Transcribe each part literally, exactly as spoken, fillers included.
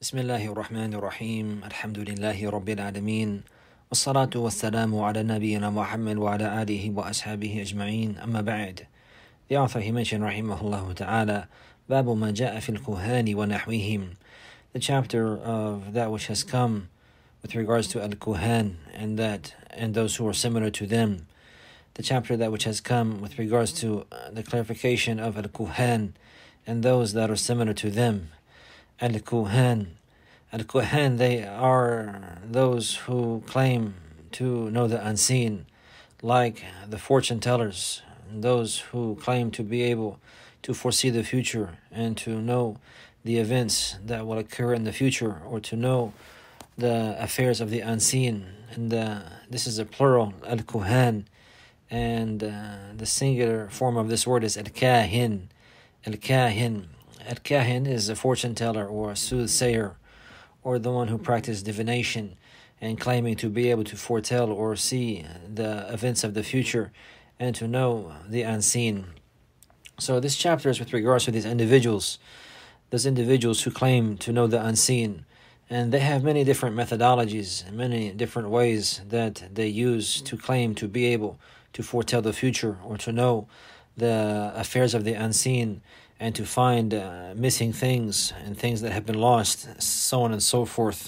بسم الله الرحمن الرحيم الحمد لله رب العالمين والصلاة والسلام على نبينا Muhammad وعلى آله وأصحابه أجمعين أما بعد. The author he mentioned rahimahullah ta'ala باب ما جاء في الكهان ونحوهم, the chapter of that which has come with regards to al-kuhan and that and those who are similar to them, the chapter that which has come with regards to the clarification of al-kuhan and those that are similar to them. Al-Kuhan. Al-Kuhan, they are those who claim to know the unseen, like the fortune tellers, those who claim to be able to foresee the future and to know the events that will occur in the future, or to know the affairs of the unseen. And uh, this is a plural, Al-Kuhan, and uh, the singular form of this word is Al-Kahin. Al-Kahin. Al-Kahin is a fortune teller or a soothsayer, or the one who practices divination and claiming to be able to foretell or see the events of the future and to know the unseen. So this chapter is with regards to these individuals, those individuals who claim to know the unseen. And they have many different methodologies, many different ways that they use to claim to be able to foretell the future or to know the affairs of the unseen, and to find uh, missing things and things that have been lost, so on and so forth.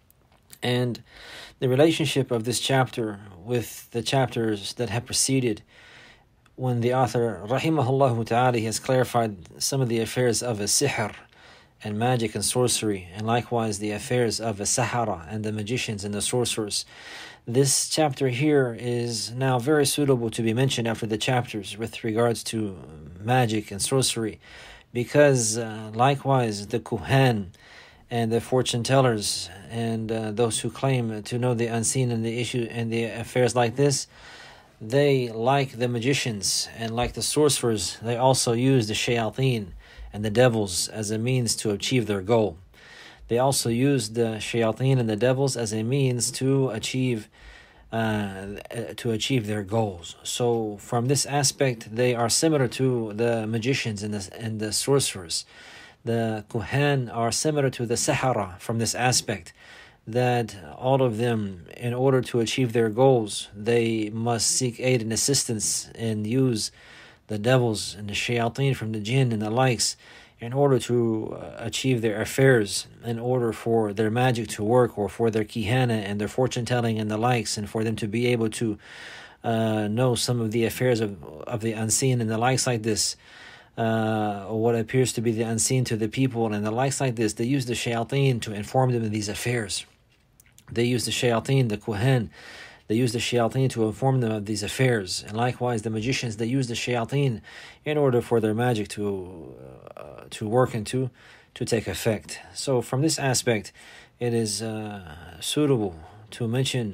And the relationship of this chapter with the chapters that have preceded, when the author, rahimahullah ta'ala, has clarified some of the affairs of a sihr and magic and sorcery, and likewise the affairs of a sahara and the magicians and the sorcerers. This chapter here is now very suitable to be mentioned after the chapters with regards to magic and sorcery, because uh, likewise the kuhan and the fortune tellers and uh, those who claim to know the unseen and the issue and the affairs like this, they, like the magicians and like the sorcerers, they also use the shayateen and the devils as a means to achieve their goal. They also use the shayateen and the devils as a means to achieve uh, to achieve their goals. So from this aspect, they are similar to the magicians and the, and the sorcerers. The kuhan are similar to the sahara from this aspect, that all of them, in order to achieve their goals, they must seek aid and assistance and use the devils and the shayateen from the jinn and the likes in order to uh, achieve their affairs, in order for their magic to work, or for their kihana and their fortune telling and the likes, and for them to be able to uh, know some of the affairs of, of the unseen and the likes like this, uh, or what appears to be the unseen to the people and the likes like this. They use the shayateen to inform them of these affairs. They use the shayateen, the kuhan, they use the shayateen to inform them of these affairs. And likewise, the magicians, they use the shayateen in order for their magic to uh, to work and to, to take effect. So from this aspect, it is uh, suitable to mention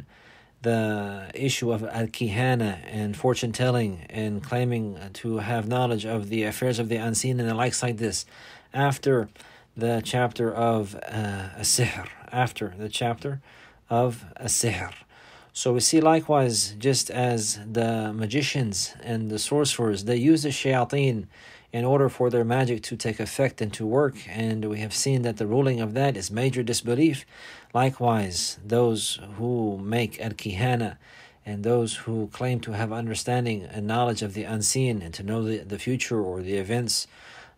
the issue of al-kihana and fortune-telling and claiming to have knowledge of the affairs of the unseen and the likes like this after the chapter of uh, as-sihr, after the chapter of as-sihr. So we see likewise, just as the magicians and the sorcerers, they use the shayateen in order for their magic to take effect and to work, and we have seen that the ruling of that is major disbelief. Likewise, those who make al-kihana and those who claim to have understanding and knowledge of the unseen and to know the, the future or the events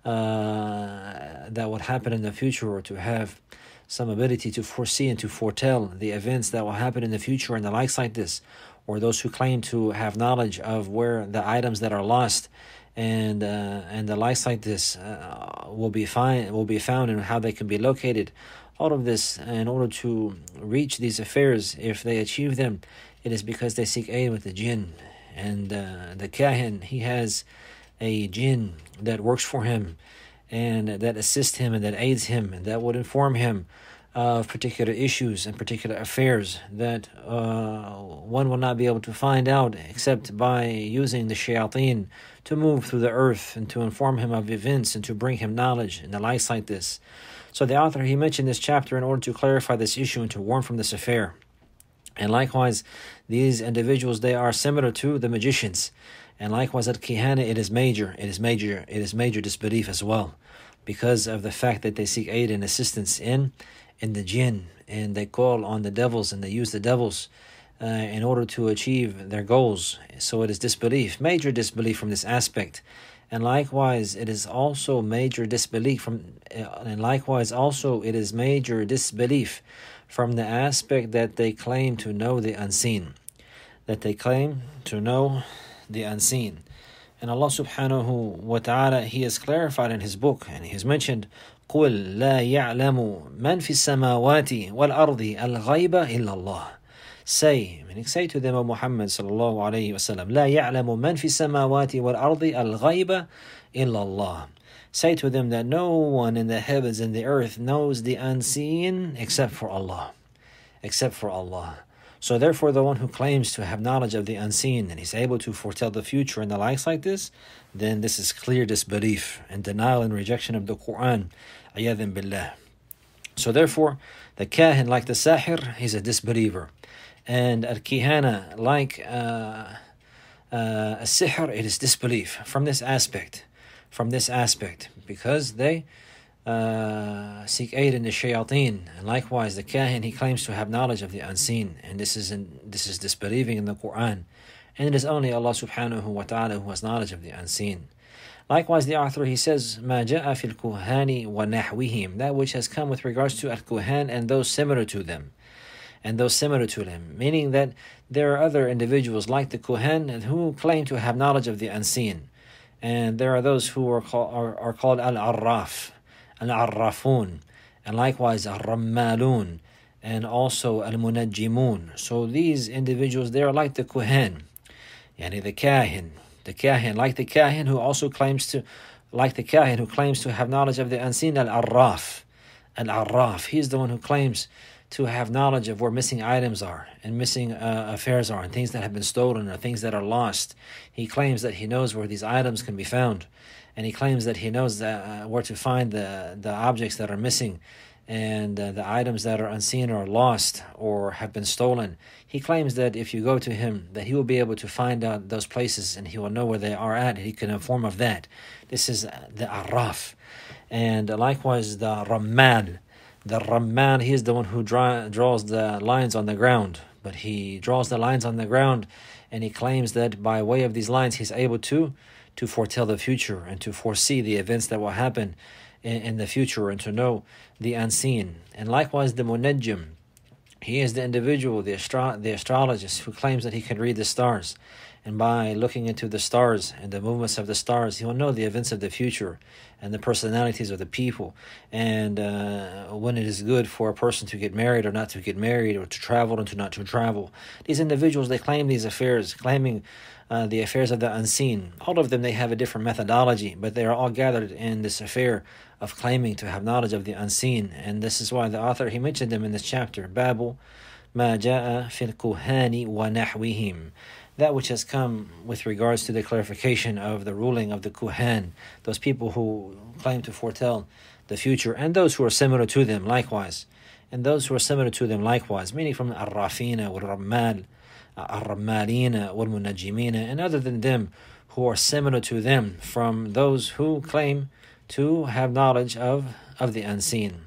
uh, that would happen in the future, or to have some ability to foresee and to foretell the events that will happen in the future and the likes like this, or those who claim to have knowledge of where the items that are lost and uh, and the likes like this uh, will be find will be found and how they can be located. All of this, in order to reach these affairs, if they achieve them, it is because they seek aid with the jinn. And uh, the kahin, he has a jinn that works for him and that assists him and that aids him and that would inform him of particular issues and particular affairs that uh, one will not be able to find out except by using the shayateen to move through the earth and to inform him of events and to bring him knowledge and the likes like this. So the author, he mentioned this chapter in order to clarify this issue and to warn from this affair. And likewise, these individuals, they are similar to the magicians. And likewise, at kihana, it is major, it is major, it is major disbelief as well, because of the fact that they seek aid and assistance in in the jinn, and they call on the devils and they use the devils uh, in order to achieve their goals. So it is disbelief, major disbelief from this aspect. And likewise, it is also major disbelief from, uh, and likewise also it is major disbelief from the aspect that they claim to know the unseen, that they claim to know the unseen. And Allah subhanahu wa ta'ala, He has clarified in His book, and He has mentioned, قُلْ لَا يَعْلَمُ مَنْ فِي السَّمَاوَاتِ وَالْأَرْضِ الْغَيْبَ إِلَّا اللَّهِ. Say, meaning say to them, O Muhammad sallallahu alayhi wa sallam, لَا يَعْلَمُ مَنْ فِي السَّمَاوَاتِ وَالْأَرْضِ الْغَيْبَ إِلَّا اللَّهِ. Say to them that no one in the heavens and the earth knows the unseen except for Allah. Except for Allah. So therefore, the one who claims to have knowledge of the unseen and he's able to foretell the future and the likes like this, then this is clear disbelief and denial and rejection of the Quran. Ayadhin billah. So therefore, the kahin, like the sahir, he's a disbeliever. And al-kihana, like uh, uh, a sihr, it is disbelief from this aspect. From this aspect. Because they Uh, seek aid in the shayateen, and likewise the kahin, he claims to have knowledge of the unseen, and this is in, this is disbelieving in the Quran, and it is only Allah subhanahu wa ta'ala who has knowledge of the unseen. Likewise, the author, he says, مَا جَاءَ فِي الْكُهَانِ وَنَحْوِهِمْ, that which has come with regards to al-kuhan and those similar to them, and those similar to them, meaning that there are other individuals like the kuhan and who claim to have knowledge of the unseen, and there are those who are called, are, are called al-arraf, al-arrafun, and likewise al-rammalun, and also al-munajjimun. So these individuals, they are like the kuhan, yani the kahin, the kahin, like the kahin who also claims to, like the kahin who claims to have knowledge of the unseen, al-arraf, al-arraf. He's the one who claims to have knowledge of where missing items are, and missing uh, affairs are, and things that have been stolen, or things that are lost. He claims that he knows where these items can be found. And he claims that he knows that, uh, where to find the, the objects that are missing, and uh, the items that are unseen or lost or have been stolen. He claims that if you go to him, that he will be able to find out those places and he will know where they are at. He can inform of that. This is the arraf. And likewise the rammal. The rammal, he is the one who draw, draws the lines on the ground. But he draws the lines on the ground, and he claims that by way of these lines he's able to to foretell the future and to foresee the events that will happen in, in the future and to know the unseen. And likewise the munajjim, he is the individual, the, astro- the astrologist who claims that he can read the stars. And by looking into the stars and the movements of the stars, he will know the events of the future and the personalities of the people, and uh, when it is good for a person to get married or not to get married, or to travel and to not to travel. These individuals, they claim these affairs, claiming Uh, the affairs of the unseen. All of them, they have a different methodology, but they are all gathered in this affair of claiming to have knowledge of the unseen. And this is why the author, he mentioned them in this chapter, Babu ma jaa fil kuhani wa nahwihim, that which has come with regards to the clarification of the ruling of the kuhan, those people who claim to foretell the future, and those who are similar to them likewise, and those who are similar to them likewise, meaning from al-rafina wal-rammal, al-rammalina wal-munajjimina, and other than them who are similar to them, from those who claim to have knowledge of, of the unseen.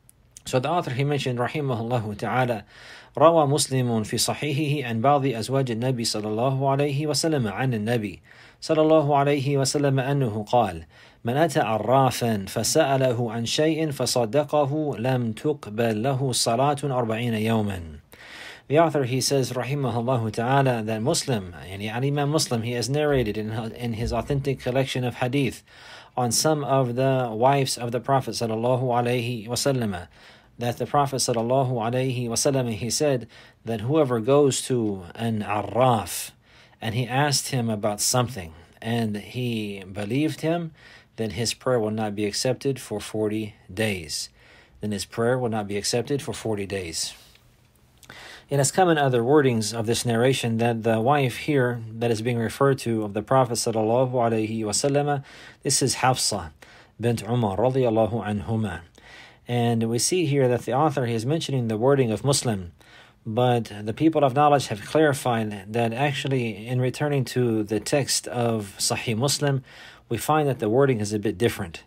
So the author, he mentioned, rahimahullah ta'ala, روى مسلم في صحيحه عن بعض أزواج النبي صلى الله عليه وسلم عن النبي صلى الله عليه وسلم أنه قال: من أتى عرافا فسأله عن شيء فصدقه لم تقبل له صلاة أربعين يوما. The author, he says, rahimahullah ta'ala, that Muslim, yani Al-Imam Muslim, he has narrated in, in his authentic collection of hadith on some of the wives of the Prophet sallallahu alaihi wasallam, that the Prophet sallallahu alaihi wasallam, he said that whoever goes to an arraf and he asked him about something and he believed him, then his prayer will not be accepted for forty days. Then his prayer will not be accepted for forty days. It has come in other wordings of this narration that the wife here that is being referred to of the Prophet sallallahu alaihi wasallam, this is Hafsa bint Umar radiyallahu anhuma. And we see here that the author, he is mentioning the wording of Muslim, but the people of knowledge have clarified that actually in returning to the text of Sahih Muslim, we find that the wording is a bit different.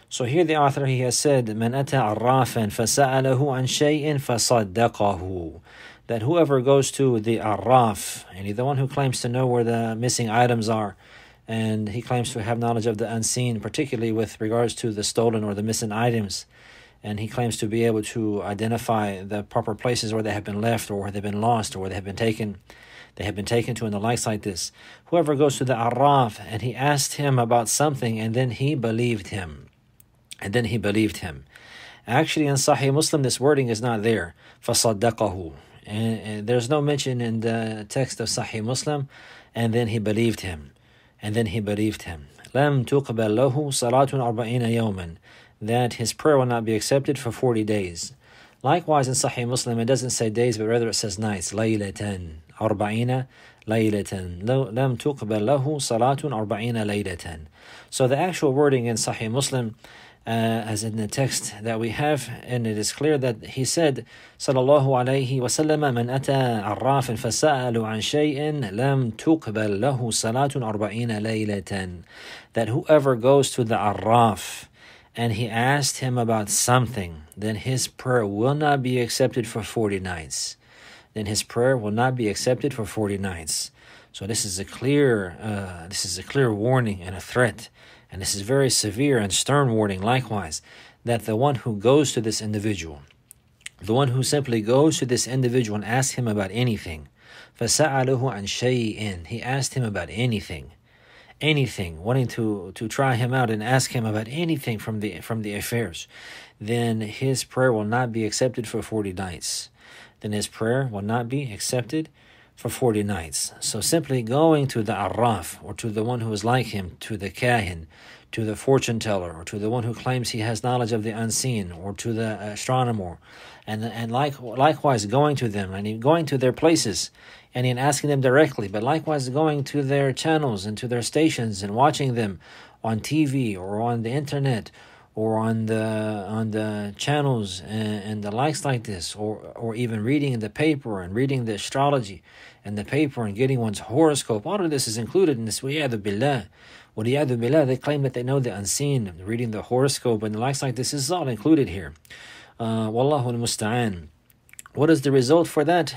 So here the author, he has said, مَنْ أَتَى عَرَّافًا فَسَأَلَهُ عَنْ شَيْءٍ فَصَدَّقَهُ, that whoever goes to the Arraf, and he's the one who claims to know where the missing items are, and he claims to have knowledge of the unseen, particularly with regards to the stolen or the missing items, and he claims to be able to identify the proper places where they have been left, or where they've been lost, or where they have been taken, they have been taken to, and the likes like this. Whoever goes to the Arraf, and he asked him about something, and then he believed him. And then he believed him. Actually, in Sahih Muslim, this wording is not there. فَصَدَّقَهُ. And, and there's no mention in the text of Sahih Muslim, and then he believed him. And then he believed him. لَمْ تُقْبَلْ لَهُ صَلَاةٌ أَرْبَعِينَ يَوْمًا. That his prayer will not be accepted for forty days. Likewise, in Sahih Muslim, it doesn't say days, but rather it says nights. لَيْلَةً أَرْبَعِينَ لَيْلَةً لَمْ تُقْبَلْ لَهُ صَلَاةٌ أَرْبَعِينَ لَيْلَةً. So the actual wording in Sahih Muslim, Uh, as in the text that we have, and it is clear that he said, sallallahu alayhi wa sallam, man ata arrafin fasa'alu an shay'in lam tuqbal lahu salatun arba'ina laylatan. That whoever goes to the arraf and he asked him about something, then his prayer will not be accepted for forty nights. Then his prayer will not be accepted for forty nights. So this is a clear, uh, this is a clear warning and a threat. And this is very severe and stern warning likewise, that the one who goes to this individual, the one who simply goes to this individual and asks him about anything, فَسَأَلُهُ عَنْ شَيْءٍ, he asked him about anything, anything, wanting to, to try him out and ask him about anything from the from the affairs, then his prayer will not be accepted for forty nights. Then his prayer will not be accepted for forty nights. So simply going to the Arraf, or to the one who is like him, to the Kahin, to the fortune teller, or to the one who claims he has knowledge of the unseen, or to the astronomer, and and like likewise going to them, and going to their places, and in asking them directly, but likewise going to their channels and to their stations and watching them on T V or on the internet, or on the on the channels and, and the likes like this, or or even reading in the paper and reading the astrology and the paper and getting one's horoscope. All of this is included in this. وَيَعْذُ بِاللَّهِ وَلِيَعْذُ بِاللَّهِ. They claim that they know the unseen, reading the horoscope and the likes like this. This is all included here. Uh, Wallahu al-musta'an. What is the result for that?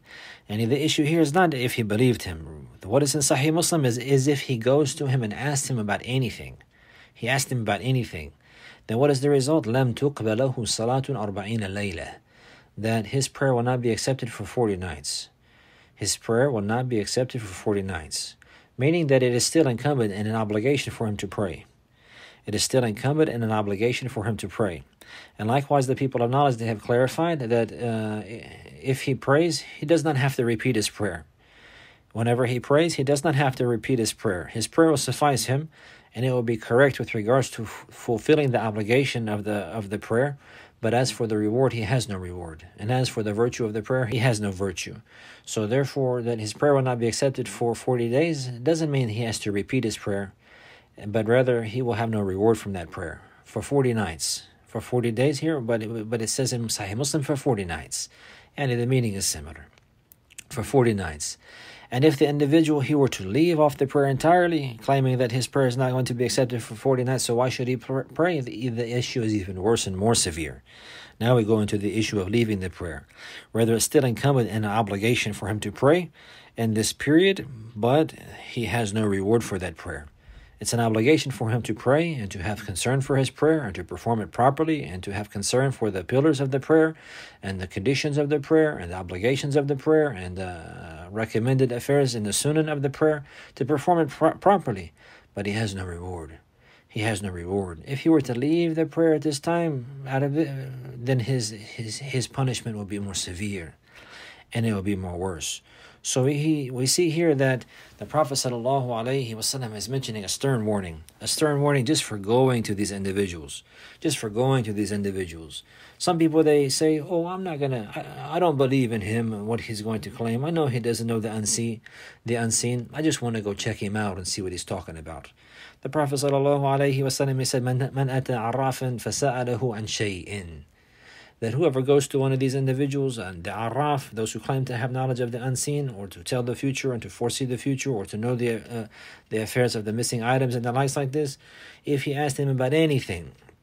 And the issue here is not if he believed him. What is in Sahih Muslim is, is if he goes to him and asks him about anything. He asked him about anything. Then what is the result? لَمْ تُقْبَلَ لَهُ صَلَاةٌ أَرْبَعِينَ لَيْلَةً. That his prayer will not be accepted for forty nights. His prayer will not be accepted for forty nights. Meaning that it is still incumbent and an obligation for him to pray. It is still incumbent and an obligation for him to pray. And likewise, the people of knowledge, they have clarified that uh, if he prays, he does not have to repeat his prayer. Whenever he prays, he does not have to repeat his prayer. His prayer will suffice him, and it will be correct with regards to f- fulfilling the obligation of the of the prayer. But as for the reward, he has no reward. And as for the virtue of the prayer, he has no virtue. So therefore, that his prayer will not be accepted for forty days doesn't mean he has to repeat his prayer, but rather he will have no reward from that prayer for forty nights. For forty days here, but it, but it says in Sahih Muslim for forty nights. And the meaning is similar. For forty nights. And if the individual, he were to leave off the prayer entirely, claiming that his prayer is not going to be accepted for forty nights, so why should he pray? The, the issue is even worse and more severe. Now we go into the issue of leaving the prayer. Whether it's still incumbent and an obligation for him to pray in this period, but he has no reward for that prayer. It's an obligation for him to pray and to have concern for his prayer and to perform it properly and to have concern for the pillars of the prayer and the conditions of the prayer and the obligations of the prayer and the recommended affairs in the sunan of the prayer, to perform it pro- properly. But he has no reward. He has no reward. If he were to leave the prayer at this time, out of it, then his his his punishment will be more severe, and it will be more worse. So we we see here that the Prophet sallallahu alaihi wasallam is mentioning a stern warning, a stern warning just for going to these individuals, just for going to these individuals. Some people, they say, "Oh, I'm not gonna, I, I don't believe in him and what he's going to claim. I know he doesn't know the unseen, the unseen. I just want to go check him out and see what he's talking about." The Prophet sallallahu alaihi wasallam, he said, "Man man ata arrafan fasa'alahu an shay'in." That whoever goes to one of these individuals, and the Arraf, those who claim to have knowledge of the unseen, or to tell the future and to foresee the future, or to know the uh, the affairs of the missing items and the likes like this, if he asked him about anything,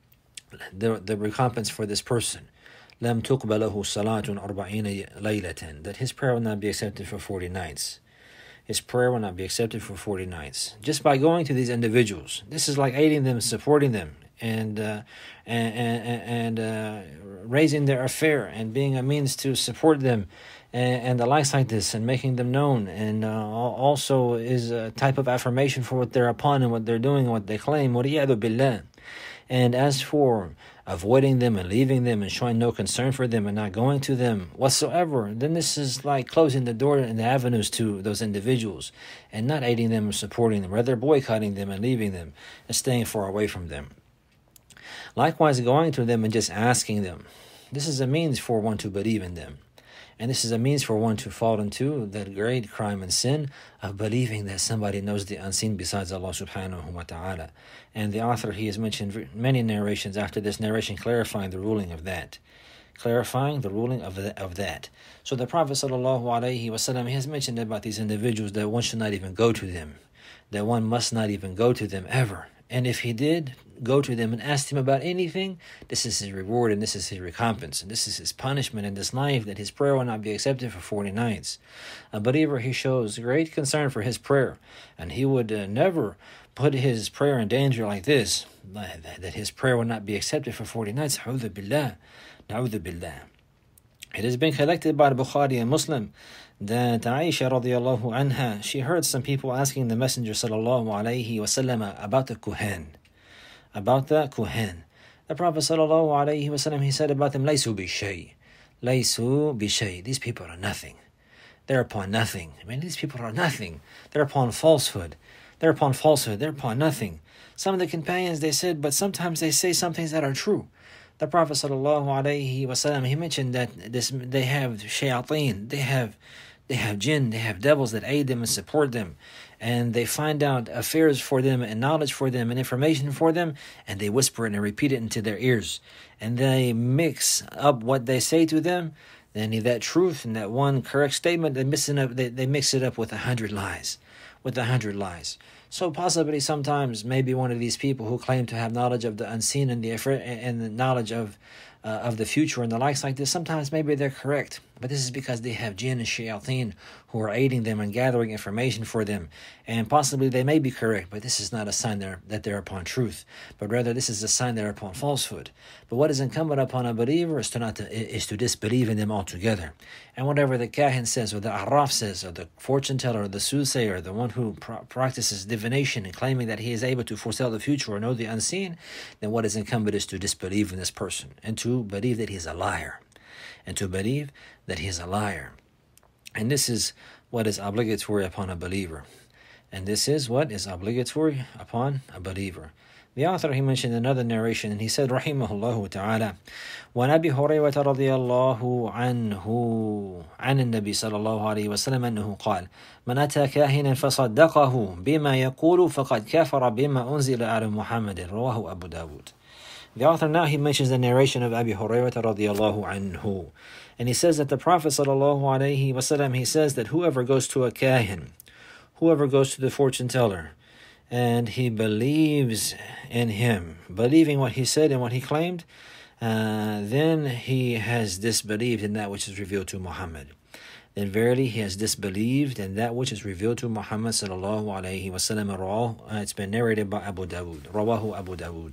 the, the recompense for this person, لم تقبل له صلاة أربعين ليلة, that his prayer will not be accepted for forty nights. His prayer will not be accepted for forty nights. Just by going to these individuals, this is like aiding them, supporting them, and uh, and and, and uh, raising their affair and being a means to support them, and, and the likes like this, and making them known, and uh, also is a type of affirmation for what they're upon and what they're doing and what they claim. وَلِيَعْذُ بِاللَّهِ. And as for avoiding them and leaving them and showing no concern for them and not going to them whatsoever, then this is like closing the door and the avenues to those individuals and not aiding them or supporting them, rather boycotting them and leaving them and staying far away from them. Likewise, going to them and just asking them, this is a means for one to believe in them. And this is a means for one to fall into that great crime and sin of believing that somebody knows the unseen besides Allah subhanahu wa ta'ala. And the author, he has mentioned many narrations after this narration clarifying the ruling of that. Clarifying the ruling of, the, of that. So the Prophet sallallahu alaihi wasallam, he has mentioned about these individuals that one should not even go to them. That one must not even go to them ever. And if he did go to them and ask them about anything, this is his reward and this is his recompense. And this is his punishment in this life, that his prayer will not be accepted for forty nights. A believer, he shows great concern for his prayer. And he would uh, never put his prayer in danger like this, that his prayer will not be accepted for forty nights. A'udhu billah. Na'udhu billah. It has been collected by Bukhari and Muslim that Aisha radiallahu anha, she heard some people asking the Messenger sallallahu alayhi wasallam about the kuhan. About the kuhan. The Prophet sallallahu alayhi wasallam, he said about them, Laysu bishay. Laysu bishay. These people are nothing. They're upon nothing. I mean, these people are nothing. They're upon falsehood. They're upon falsehood. They're upon nothing. Some of the companions, they said, but sometimes they say some things that are true. The Prophet sallallahu alaihi wasallam, he mentioned that this they have shayateen, they have they have jinn, they have devils that aid them and support them, and they find out affairs for them and knowledge for them and information for them, and they whisper it and repeat it into their ears, and they mix up what they say to them. Then that truth and that one correct statement, they mix it up. They, they mix it up with a hundred lies, with a hundred lies. So possibly sometimes maybe one of these people who claim to have knowledge of the unseen and the and the knowledge of uh, of the future and the likes like this, sometimes maybe they're correct. But this is because they have jinn and shayateen who are aiding them and gathering information for them. And possibly they may be correct, but this is not a sign they're, that they're upon truth. But rather this is a sign they're upon falsehood. But what is incumbent upon a believer is to not to, is to disbelieve in them altogether. And whatever the kahin says, or the arraf says, or the fortune teller, or the soothsayer, the one who pro- practices divination and claiming that he is able to foretell the future or know the unseen, then what is incumbent is to disbelieve in this person and to believe that he is a liar. And to believe that he is a liar. And this is what is obligatory upon a believer. And this is what is obligatory upon a believer. The author, he mentioned another narration, and he said, Rahimahullah ta'ala, وَعَنْ أَبِي هُرَيْرَةَ رَضِيَ اللَّهُ عَنْهُ عَنِ النَّبِي صلى الله عليه وسلم أنه قال من أتى كاهنا فصدقه بما يقول فقد كفر بما أنزل على محمد رواه أبو داود. The author now, he mentions the narration of Abi Hurairah radiyallahu anhu. And he says that the Prophet sallallahu alayhi wasallam, he says that whoever goes to a kahin, whoever goes to the fortune teller, and he believes in him, believing what he said and what he claimed, uh, then he has disbelieved in that which is revealed to Muhammad. Then verily he has disbelieved in that which is revealed to Muhammad sallallahu alayhi wasallam. It's been narrated by Abu Dawud. Rawahu Abu Dawud.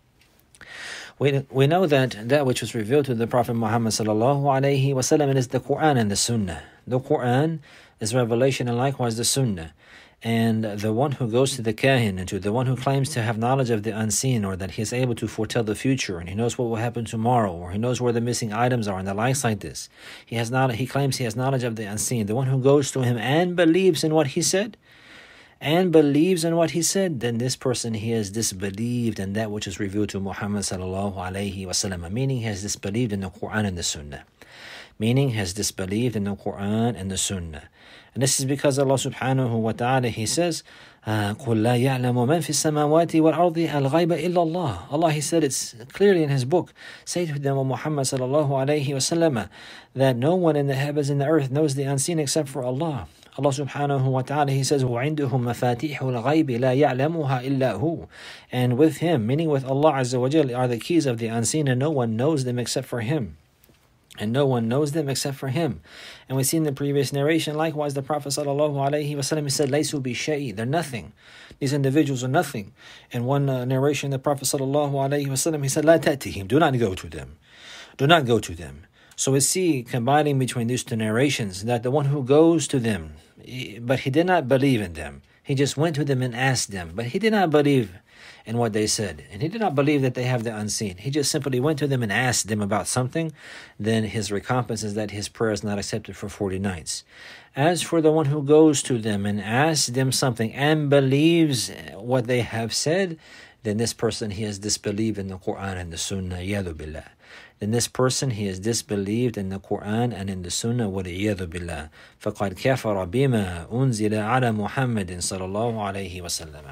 We we know that that which was revealed to the Prophet Muhammad sallallahu alaihi wasallam is the Quran and the Sunnah. The Quran is revelation, and likewise the Sunnah. And the one who goes to the kahin and to the one who claims to have knowledge of the unseen, or that he is able to foretell the future and he knows what will happen tomorrow, or he knows where the missing items are and the likes like this, he has not he claims he has knowledge of the unseen. The one who goes to him and believes in what he said, and believes in what he said, then this person, he has disbelieved in that which is revealed to Muhammad sallallahu alayhi wasallam, meaning he has disbelieved in the Quran and the Sunnah. Meaning has disbelieved in the Quran and the Sunnah. And this is because Allah subhanahu wa ta'ala, he says, قُلْ لَا يَعْلَمُ مَنْ فِي السَّمَاوَاتِ وَالْأَرْضِ الْغَيْبَ إِلَّا اللَّهِ. Allah, he said it's clearly in his book. Say to them, O Muhammad sallallahu alayhi wa sallam, that no one in the heavens and the earth knows the unseen except for Allah. Allah subhanahu wa ta'ala, He says, وَعِنْدُهُمْ مَفَاتِيحُ الْغَيْبِ لَا يَعْلَمُهَا إِلَّا هُ. And with Him, meaning with Allah Azza wa Jal, are the keys of the unseen, and no one knows them except for Him. And no one knows them except for Him. And we see in the previous narration, likewise, the Prophet sallallahu alaihi wasallam, he said, لَيْسُوا بِشَيْءٍ. They're nothing. These individuals are nothing. In one uh, narration, the Prophet sallallahu alaihi wasallam, he said, لَا تَأْتِهِمْ. Do not go to them. Do not go to them. So we see, combining between these two narrations, that the one who goes to them, but he did not believe in them. He just went to them and asked them, but he did not believe in what they said. And he did not believe that they have the unseen. He just simply went to them and asked them about something. Then his recompense is that his prayer is not accepted for forty nights. As for the one who goes to them and asks them something and believes what they have said, then this person, he has disbelieved in the Quran and the Sunnah, yadu billah. Then this person, he has disbelieved in the Quran and in the Sunnah, وَلِعِيَذُ بِاللَّهِ فَقَدْ كَفَرَ بِمَا أُنزِلَ عَلَى مُحَمَّدٍ صَلَى اللَّهُ عَلَيْهِ وَسَلَّمَ.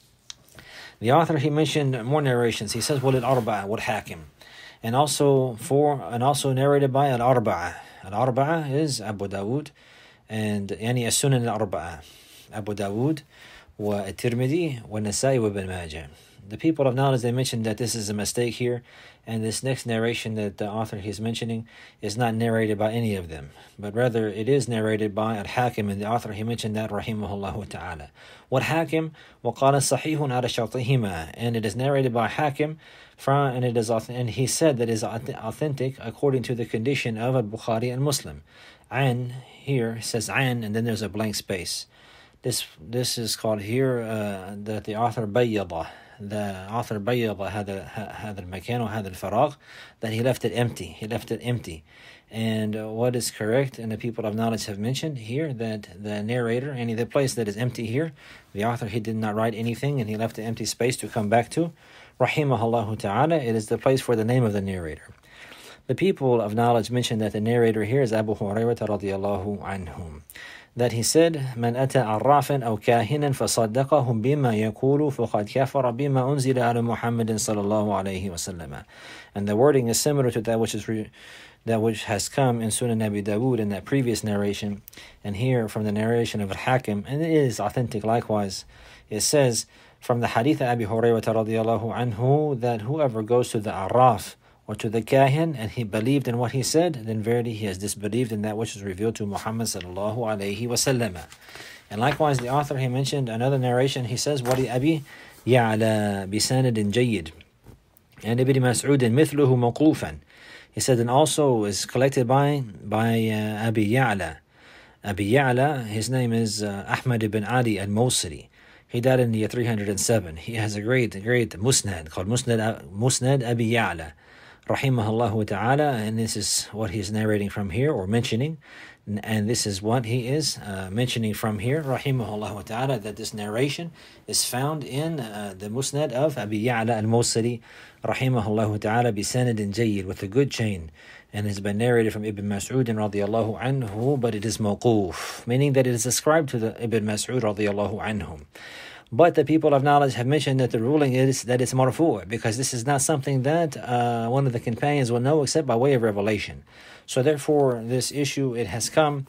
The author, he mentioned more narrations. He says, وَلِلْأَرْبَعَةِ وَالْحَاكِمِ. And also for, and also narrated by Al-Arba'ah. Al-Arba'ah is Abu Dawood, and يعني السنن الأربعة, Abu Dawood, وَالتِّرْمِذِي, وَالنَّسَائِ وَابْنِ مَاجَهِ. The people of knowledge, they mentioned that this is a mistake here, and this next narration that the author is mentioning is not narrated by any of them, but rather it is narrated by Al-Hakim, and the author, he mentioned that, rahimahullah ta'ala. What Hakim? وَقَالَ صَحِيحٌ عَلَى شَرْطِهِمَا. And it is narrated by Hakim, from, and it is and he said that it is authentic according to the condition of Al-Bukhari and Muslim. An here says an, and then there's a blank space. This this is called here uh, that the author bayyada. The author bayyada هذا هذا المكان وهذا الفراغ, that he left it empty. He left it empty. And uh, what is correct, and the people of knowledge have mentioned here, that the narrator, any the place that is empty here, the author, he did not write anything, and he left an empty space to come back to. Rahimahullah ta'ala, it is the place for the name of the narrator. The people of knowledge mentioned that the narrator here is Abu Hurairah radiyallahu anhu. That he said, من أتى عرافا أو كاهنا فصدقهم بما يقول فقد كفر بما أنزل على محمد صلى الله عليه وسلم. And the wording is similar to that which is re- that which has come in Sunan Abi Dawood in that previous narration, and here from the narration of Al-Hakim, and it is authentic likewise. It says from the hadith of Abi Hurairah radiyallahu anhu that whoever goes to the Araf or to the Kahin and he believed in what he said, then verily he has disbelieved in that which is revealed to Muhammad sallallahu alayhi wa sallam. And likewise the author, he mentioned another narration. He says, وَلِ أَبِي يَعْلَى بِسَانَدٍ جَيِّدٍ and Ibn Mas'ud مِثْلُهُ مَوْقُوفًا. He said, and also is collected by by uh, Abi Ya'la. Abi Ya'la, his name is uh, Ahmad ibn Ali al-Mawsili. He died in the year three hundred seven. He has a great, great musnad called Musnad, Musnad Abi Ya'la, rahimahullah ta'ala, and this is what he's narrating from here, or mentioning, and this is what he is uh, mentioning from here, rahimahullah ta'ala, that this narration is found in uh, the Musnad of Abi Ya'la al-Mawsili, rahimahullah ta'ala, bisanadin jayyid, with a good chain, and has been narrated from Ibn Mas'ud radiyallahu anhu, but it is mawquf, meaning that it is ascribed to the Ibn Mas'ud radiyallahu anhu. But the people of knowledge have mentioned that the ruling is that it's marfu', because this is not something that uh, one of the companions will know except by way of revelation. So therefore, this issue, it has come,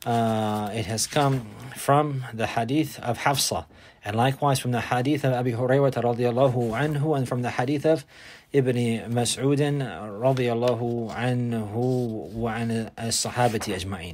uh, it has come from the hadith of Hafsa, and likewise from the hadith of Abi Hurairah radiyallahu anhu, and from the hadith of Ibn Mas'ud radiyallahu anhu wa an as-sahabati ajma'in.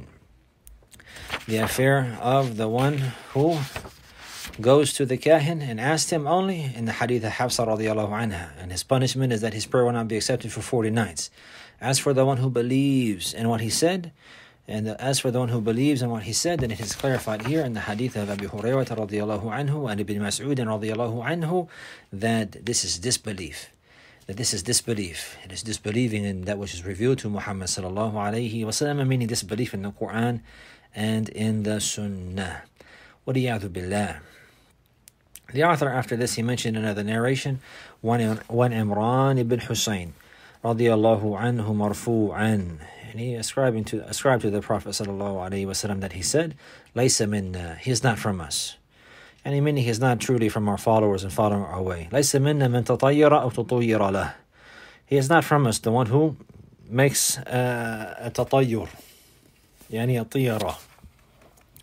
The affair of the one who goes to the kahin and asks him only, in the hadith of Hafsa radiyallahu anha, and his punishment is that his prayer will not be accepted for forty nights. As for the one who believes in what he said, and the, as for the one who believes in what he said, then it is clarified here in the hadith of Abi Hurairah radiyallahu anhu and Ibn Mas'ud radiyallahu anhu, that this is disbelief. That this is disbelief. It is disbelieving in that which is revealed to Muhammad sallallahu alayhi wa sallam, meaning disbelief in the Quran and in the Sunnah. وَلِيَعْذُ بِاللَّهِ. The author, after this, he mentioned another narration, one Imran ibn Husayn radiyallahu anhu marfu'an, and he ascribing to ascribed to the Prophet sallallahu alaihi wasallam that he said, "Laysa minna," he is not from us, and he meaning he is not truly from our followers and following our way. "Laysa minna man tatayyara aw tutayyara lah." He is not from us the one who makes uh, a tatayyur, yani a tiyara,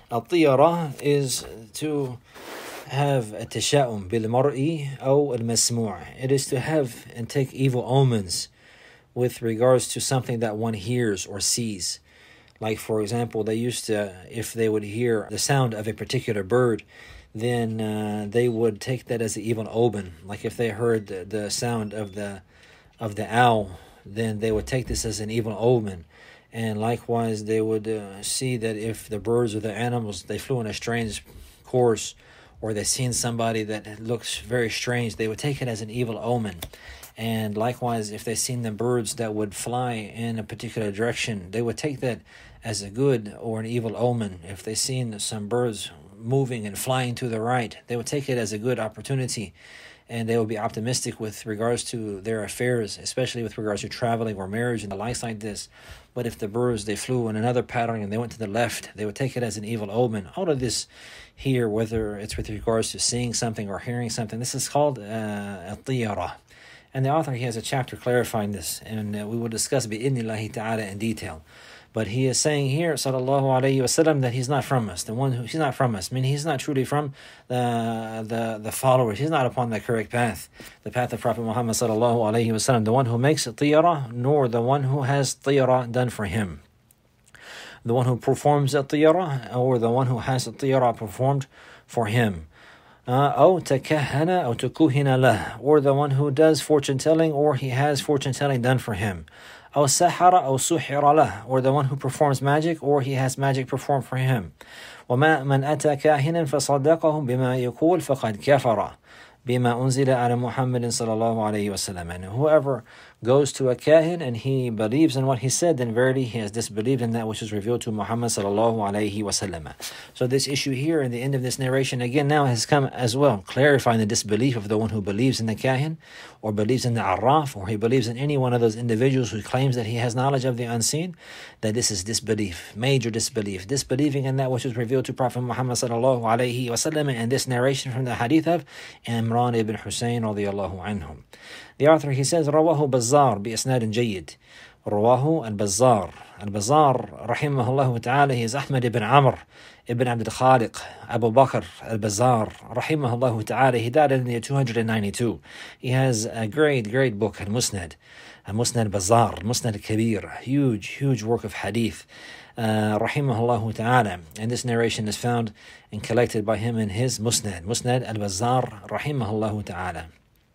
Al-tiyara is to have a tasha'um bil-mar'i aw al-masmu'. It is to have and take evil omens with regards to something that one hears or sees. Like, for example, they used to, if they would hear the sound of a particular bird, then uh, they would take that as an evil omen. Like if they heard the, the sound of the of the owl, then they would take this as an evil omen. And likewise, they would uh, see that if the birds or the animals, they flew in a strange course, or they seen somebody that looks very strange, they would take it as an evil omen. And likewise, if they seen the birds that would fly in a particular direction, they would take that as a good or an evil omen. If they seen some birds moving and flying to the right, they would take it as a good opportunity, and they would be optimistic with regards to their affairs, especially with regards to traveling or marriage and the likes like this. But if the birds, they flew in another pattern and they went to the left, they would take it as an evil omen. All of this here, whether it's with regards to seeing something or hearing something, this is called uh, tiyara. And the author, he has a chapter clarifying this, and uh, we will discuss bi'idhnillahi ta'ala in detail. But he is saying here, sallallahu alayhi wasallam, that he's not from us. The one who he's not from us. I mean, he's not truly from the the the followers. He's not upon the correct path, the path of Prophet Muhammad sallallahu alayhi wasallam. The one who makes tiyara, nor the one who has tiyara done for him. The one who performs a tiyara, or the one who has a tiyara performed for him. أو تكهن أو تكهن له, or the one who does fortune telling, or he has fortune telling done for him. أو سحر أو سحر له, or the one who performs magic, or he has magic performed for him. وما من أتى كاهنا فصدقه بما يقول فقد كفر بما أنزل على محمد صلى الله عليه وسلم. And whoever goes to a kahin and he believes in what he said, then verily he has disbelieved in that which is revealed to Muhammad sallallahu alayhi wasallam. So this issue here in the end of this narration again now has come as well, clarifying the disbelief of the one who believes in the kahin, or believes in the arraf, or he believes in any one of those individuals who claims that he has knowledge of the unseen, that this is disbelief, major disbelief, disbelieving in that which is revealed to Prophet Muhammad sallallahu alayhi wasallam, and this narration from the hadith of Imran ibn Hussein radiyallahu anhum. The author, he says, رواه بزار بإسناد جيد. رواه البزار. البزار رحمه الله تعالى, he is Ahmad ibn Amr ibn Abd al-Khaliq Abu Bakr al-Bazar رحمه الله تعالى. He died in the year two hundred ninety-two. He has a great, great book, Al-Musnad. Al-Musnad Bazar, Musnad al-Kabir, huge, huge work of hadith. Uh, rahimahullah ta'ala, and this narration is found and collected by him in his Musnad, Musnad al-Bazar, rahimahullah ta'ala.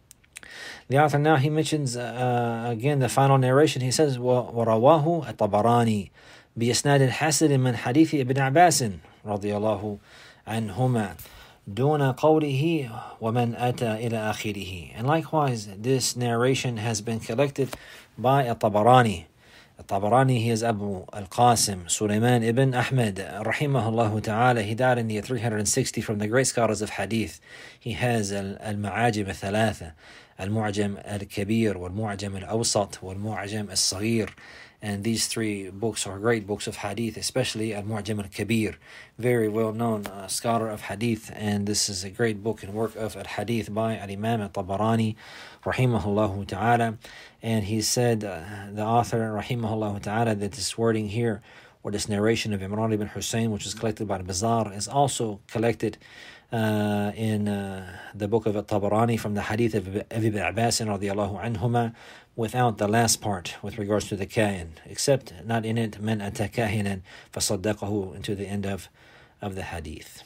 The author now, he mentions uh, again the final narration. He says, وَرَوَاهُ الطَّبَرَانِي بِإِسْنَادٍ حَسَنٍ مِنْ حَدِيثِ ابن عباس رضي الله عنهما دون قوله ومن أتى إلى آخره. And likewise, this narration has been collected by الطبراني. الطبراني, he is Abu al-Qasim Sulaiman ibn Ahmed rahimahullah ta'ala. He died in the year three hundred sixty, from the great scholars of hadith. He has al-Ma'ajim al-Thalatha, al-Mu'jam al-Kabir, wal-Mu'jam al-Awsat, wal-Mu'jam al-Saghir. And these three books are great books of hadith, especially Al-Mu'jam al-Kabir, very well-known uh, scholar of hadith. And this is a great book and work of al-hadith by al-Imam al-Tabarani rahimahullah ta'ala. And he said, uh, the author rahimahullah ta'ala, that this wording here, or this narration of Imran ibn Hussein, which is collected by al-Bazar, is also collected uh, in uh, the book of al-Tabarani from the hadith of Ibn Abbas radiyallahu anhuma, without the last part with regards to the kahin, except not in it man ata kahinan fasaddaqahu, into the end of, of the hadith.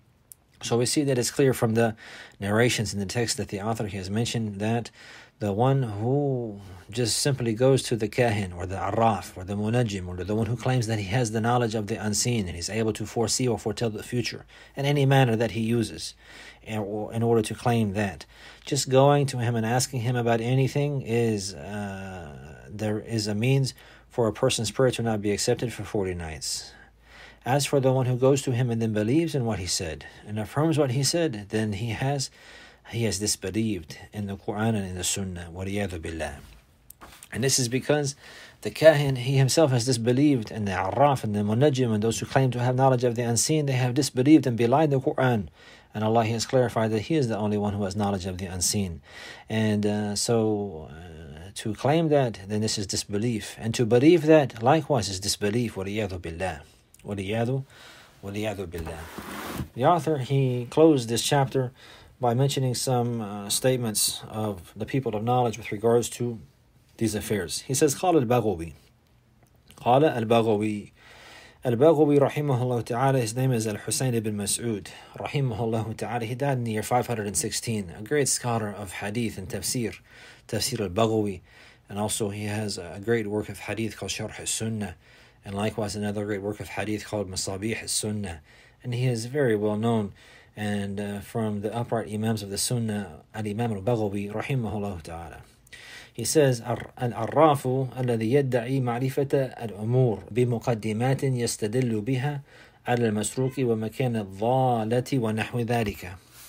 So we see that it's clear from the narrations in the text that the author has mentioned that the one who just simply goes to the kahin, or the arraf, or the munajim, or the one who claims that he has the knowledge of the unseen and he's able to foresee or foretell the future in any manner that he uses in order to claim that, just going to him and asking him about anything is uh, there is a means for a person's prayer to not be accepted for forty nights. As for the one who goes to him and then believes in what he said and affirms what he said, then he has he has disbelieved in the Quran and in the Sunnah. وَلِيَذُ بِاللَّهِ. And this is because the kahin, he himself has disbelieved, and the arraf and the munajim and those who claim to have knowledge of the unseen, they have disbelieved and belied the Quran. And Allah has clarified that He is the only one who has knowledge of the unseen. And uh, so uh, to claim that, then this is disbelief. And to believe that, likewise, is disbelief. وَلِيَذُ بِاللَّهِ. وَلِيَذُ وَلِيَعْذُ بِاللَّهِ. The author, he closed this chapter by mentioning some uh, statements of the people of knowledge with regards to these affairs. He says, قال البغوي قال البغوي Al-Baghawi rahimahullah ta'ala, his name is Al-Husayn ibn Mas'ud rahimahullah ta'ala. He died in the year five hundred sixteen, a great scholar of hadith and tafsir, tafsir al-Baghawi, and also he has a great work of hadith called Sharh al-Sunnah, and likewise another great work of hadith called Masabih al-Sunnah, and he is very well known, and uh, from the upright imams of the Sunnah, Al-Imam al-Baghawi rahimahullah ta'ala. He says, العراف الذي يدعي معرفة الأمور بمقدمات يستدل بها على المسروق ومكان الضالة ونحو ذلك.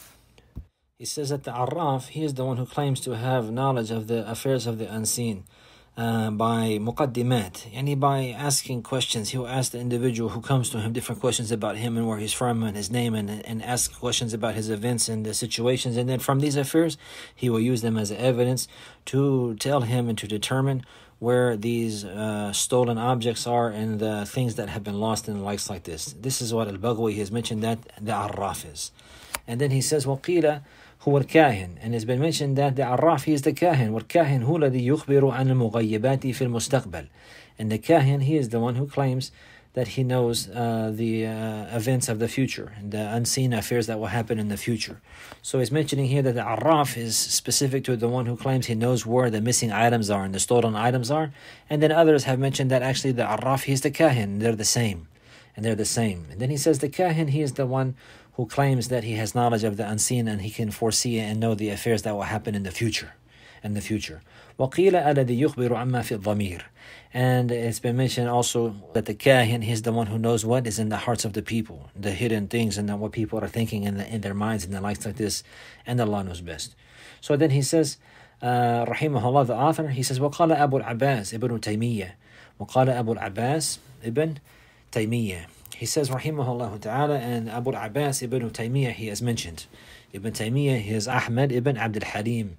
He says that the Arraf, he is the one who claims to have knowledge of the affairs of the unseen uh, by muqaddimat, yani by asking questions. He will ask the individual who comes to him different questions about him and where he's from and his name, and, and ask questions about his events and the situations, and then from these affairs he will use them as evidence to tell him and to determine where these uh, stolen objects are and the things that have been lost and the likes like this. This is what Al-Baghawi has mentioned that the Arraf is. And then he says, وَقِيلَ هو الكاهن, and it's been mentioned that the Arraf, he is the Kahin. والكاهن هو الذي يخبر عن المغيبات في المستقبل. And the Kahin, he is the one who claims that he knows uh, the uh, events of the future and the unseen affairs that will happen in the future. So he's mentioning here that the Arraf is specific to the one who claims he knows where the missing items are and the stolen items are. And then others have mentioned that actually the Arraf, he is the Kahin. They're the same. And they're the same. And then he says the Kahin, he is the one who claims that he has knowledge of the unseen and he can foresee and know the affairs that will happen in the future. In the future. وَقِيلَ الَّذِي يُخْبِرُ عَمَّا فِي الضَّمِيرِ. And it's been mentioned also that the Kahin, he's the one who knows what is in the hearts of the people, the hidden things and what people are thinking in, the, in their minds and the likes like this, and Allah knows best. So then he says, uh, rahimahullah, the author, he says, وَقَالَ أَبُو الْعَبَّاسِ ibn Taymiyyah. وَقَالَ أَبُو الْعَبَّاسِ ibn Taymiyyah. He says, rahimahullah ta'ala, and Abu al-Abbas ibn Taymiyyah, he has mentioned. Ibn Taymiyyah, he is Ahmad ibn Abd al-Halim.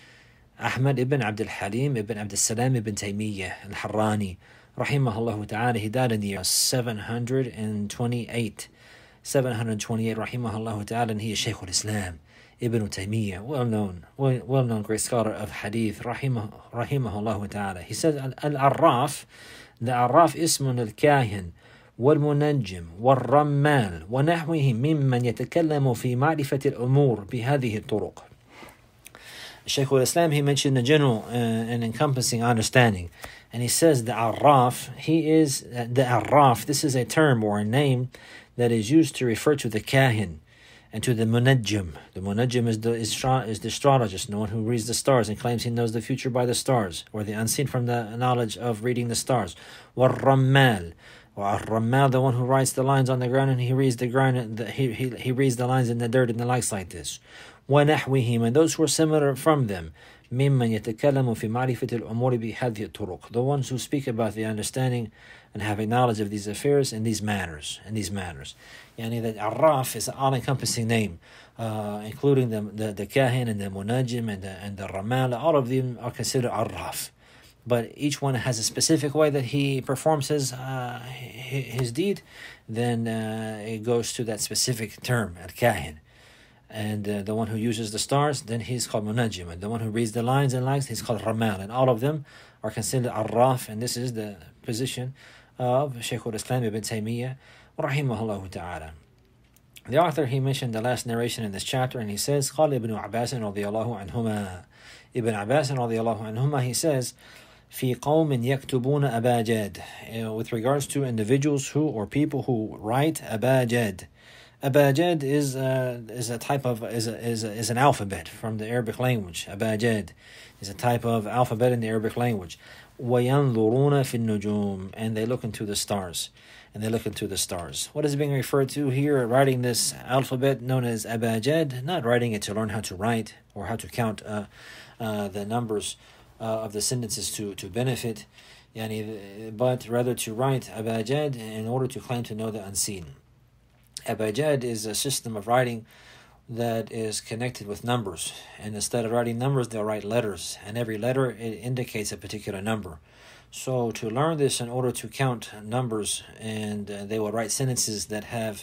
Ahmad ibn Abd al-Halim ibn Abd al-Salam ibn Taymiyyah al-Harrani. Rahimahullah ta'ala, he died in the year seven hundred twenty-eight. seven hundred twenty-eight, rahimahullah ta'ala, and he is Shaykh al-Islam. Ibn Taymiyyah, well-known, well-known great scholar of hadith, rahimah, rahimahullah ta'ala. He says, al-Arraf, the Arraf ismun al-Kahin, والمنجم والرمال ونحوه ممن يتكلم في معرفة الأمور بهذه الطرق. Shaykh al-Islam, he mentioned the general uh, and encompassing understanding, and he says the Arraf, he is uh, the Arraf. This is a term or a name that is used to refer to the Kahin and to the Munajjim. The Munajjim is the is, is the astrologist, the one who reads the stars and claims he knows the future by the stars, or the unseen from the knowledge of reading the stars. والرمال, or Rammal, the one who writes the lines on the ground and he reads the ground, the, he, he he reads the lines in the dirt and the likes like this. وَنَحْوِهِمْ, and those who are similar from them. مِمَّنْ يَتَكَلَّمُ فِي مَعْرِفَةِ الْأُمُورِ بِهَذِهِ الطُّرُقِ, the ones who speak about the understanding and having knowledge of these affairs in these manners. In these manners. Yani that Arraf is an all-encompassing name, uh, including the, the the Kahin and the Munajim and the and the Rammal. All of them are considered Arraf. But each one has a specific way that he performs his uh, his deed, then uh, it goes to that specific term, al-Kahin. And uh, the one who uses the stars, then he's called Munajim. And the one who reads the lines and lines, he's called Rammal. And all of them are considered Arraf, and this is the position of Shaykh al-Islam ibn Taymiyyah, rahimahullah ta'ala. The author, he mentioned the last narration in this chapter, and he says, قال ابن عباس رضي الله عنهما. Ibn Abbas رضي الله عنهما, he says, في قوم يكتبون أباجد, uh, with regards to individuals who or people who write أباجد. Abajad is uh, is a type of is a, is a, is an alphabet from the Arabic language. Abajad is a type of alphabet in the Arabic language. وَيَنْظُرُونَ فِي النُّجُومِ, and they look into the stars. And they look into the stars. What is being referred to here? Writing this alphabet known as Abajad, not writing it to learn how to write or how to count uh, uh, the numbers uh, of the sentences to to benefit, yani, but rather to write Abajad in order to claim to know the unseen. Abajad is a system of writing that is connected with numbers, and instead of writing numbers, they'll write letters, and every letter, it indicates a particular number. So to learn this in order to count numbers, and uh, they will write sentences that have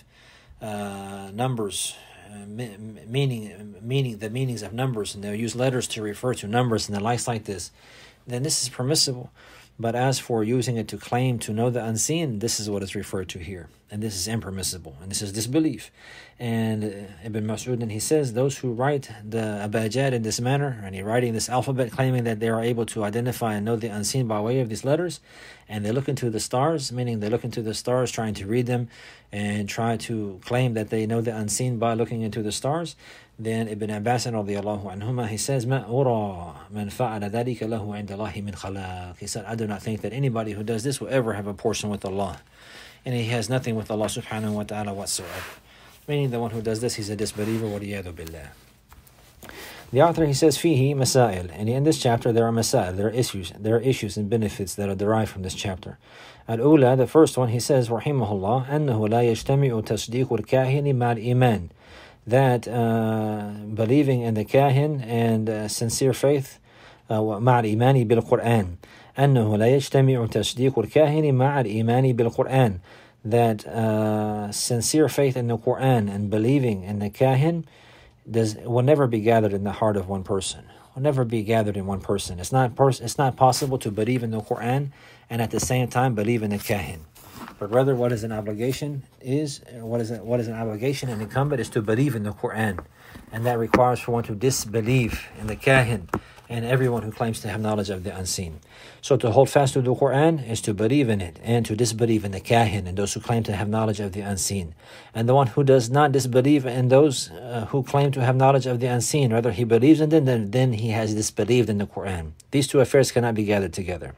uh, numbers, uh, meaning meaning the meanings of numbers, and they'll use letters to refer to numbers and the likes like this, then this is permissible. But as for using it to claim to know the unseen, this is what is referred to here. And this is impermissible. And this is disbelief. And uh, Ibn Mas'ud, and he says, those who write the abajad in this manner, and you're writing this alphabet, claiming that they are able to identify and know the unseen by way of these letters, and they look into the stars, meaning they look into the stars, trying to read them, and try to claim that they know the unseen by looking into the stars, then Ibn Abbas radiallahu anhuma, he says, مَا أُرَى مَنْ فَعَلَ ذَلِكَ لَهُ عِنْدَ اللَّهِ مِنْ خَلَاقٍ. He said, I do not think that anybody who does this will ever have a portion with Allah. And he has nothing with Allah subhanahu wa ta'ala whatsoever. Meaning the one who does this, he's a disbeliever. وَلِيَاذُ بِاللَّهِ. The author, he says, فِيهِ مَسَائِل. And in this chapter there are masail, there are issues, there are issues and benefits that are derived from this chapter. Al-Ula, the first one, he says, رحمه الله, أنه لا يجتمع تصديق الكاهن مع الإيمان. That uh, believing in the kahin and uh, sincere faith مع الإيمان بالقرآن. أنه لا يجتمع تصديق الكاهن مع الإيمان بالقرآن. That uh, sincere faith in the Quran and believing in the kahin does will never be gathered in the heart of one person. Will never be gathered in one person. It's not pers- It's not possible to believe in the Quran and at the same time believe in the kahin. But rather, what is an obligation is what is it, what is an obligation and incumbent is to believe in the Quran, and that requires for one to disbelieve in the kahin and everyone who claims to have knowledge of the unseen. So to hold fast to the Quran is to believe in it, and to disbelieve in the kahin and those who claim to have knowledge of the unseen. And the one who does not disbelieve in those uh, who claim to have knowledge of the unseen, rather he believes in them, then, then he has disbelieved in the Quran. These two affairs cannot be gathered together.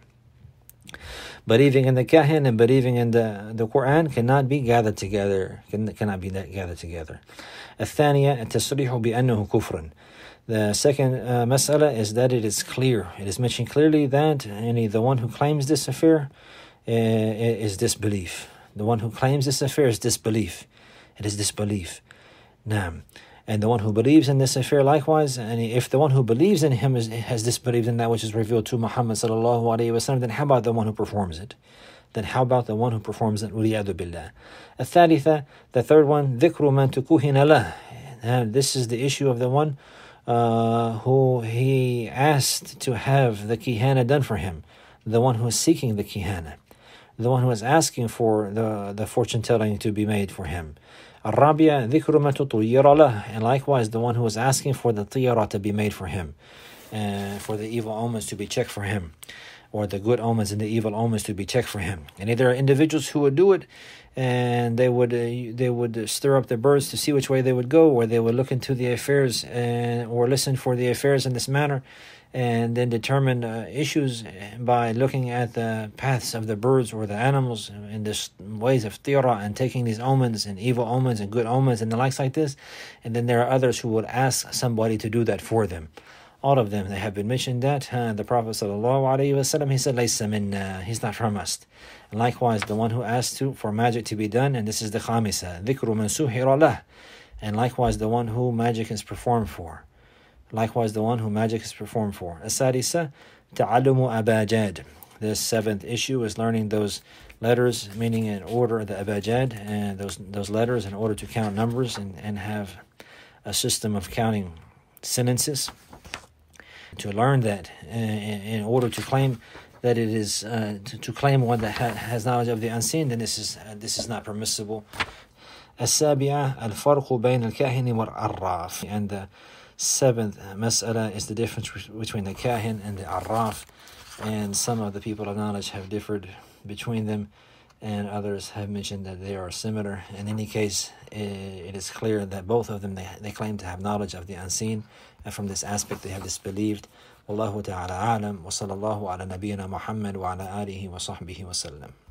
Believing in the kahin and believing in the, the Quran cannot be gathered together, can, cannot be gathered together. الثانية التصريح بأنه كفر. The second uh, mas'ala is that it is clear. It is mentioned clearly that any the one who claims this affair uh, is disbelief. The one who claims this affair is disbelief. It is disbelief. Naam. And the one who believes in this affair likewise, and if the one who believes in him is, has disbelieved in that which is revealed to Muhammad sallallahu alayhi wa sallam, then how about the one who performs it? Then how about the one who performs it? وَلِيَعْذُ بِاللَّهِ. الثالثة, the third one, ذِكْرُ مَنْ تُكُوهِنَ لَهِ. And this is the issue of the one uh, who he asked to have the kihana done for him. The one who is seeking the kihana. The one who is asking for the, the fortune telling to be made for him. الرابعة ذكر ما تطير له. And likewise the one who is asking for the tiyara to be made for him, and for the evil omens to be checked for him, or the good omens and the evil omens to be checked for him. And there are individuals who would do it, and they would uh, they would stir up the birds to see which way they would go, or they would look into the affairs and or listen for the affairs in this manner, and then determine uh, issues by looking at the paths of the birds or the animals in this ways of tira, and taking these omens and evil omens and good omens and the likes like this. And then there are others who would ask somebody to do that for them. All of them, they have been mentioned that uh, the Prophet sallallahu alaihi wasallam, he said, "Laysa minna," he's not from us. And likewise, the one who asked to for magic to be done, and this is the khamisa, dhikru man suhira lah. And likewise, the one who magic is performed for. Likewise, the one who magic is performed for. As-sadisa, ta'allumu abajad. The seventh issue is learning those letters, meaning in order, the abajad, and those those letters in order to count numbers and, and have a system of counting sentences. To learn that in, in order to claim that it is uh, to, to claim one that ha- has knowledge of the unseen, then this is uh, this is not permissible. السابعة الفرق بين الكاهن والعراف. And the seventh mas'ala is the difference between the kahin and the arraf, and some of the people of knowledge have differed between them, and others have mentioned that they are similar. In any case, it is clear that both of them, they, they claim to have knowledge of the unseen, and from this aspect they have disbelieved. Wallahu ta'ala a'lam, wa sallallahu ala nabiyyina Muhammad wa ala alihi wa sahbihi wa sallam.